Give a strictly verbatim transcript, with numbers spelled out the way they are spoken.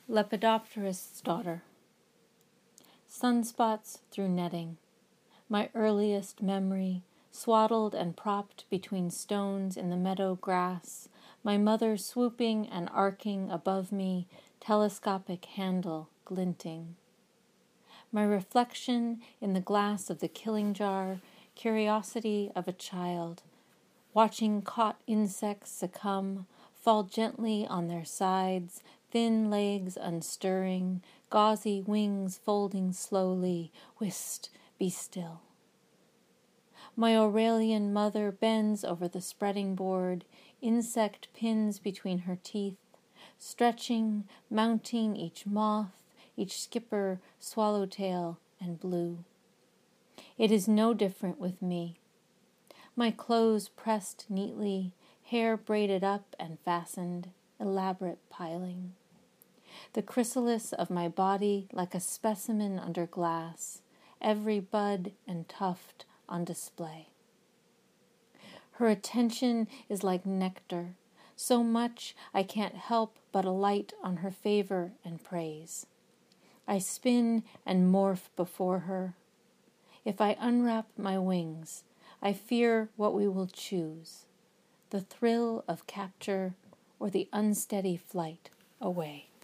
Lepidopterist's Daughter. Sunspots through netting. My earliest memory, swaddled and propped between stones in the meadow grass, my mother swooping and arcing above me, telescopic handle glinting. My reflection in the glass of the killing jar, curiosity of a child, watching caught insects succumb, fall gently on their sides, thin legs unstirring, gauzy wings folding slowly, whist, be still. My Aurelian mother bends over the spreading board, insect pins between her teeth, stretching, mounting each moth, each skipper, swallowtail, and blue. It is no different with me. My clothes pressed neatly, hair braided up and fastened, elaborate piling. The chrysalis of my body like a specimen under glass, every bud and tuft on display. Her attention is like nectar, so much I can't help but alight on her favor and praise. I spin and morph before her. If I unwrap my wings, I fear what we will choose, the thrill of capture or the unsteady flight away.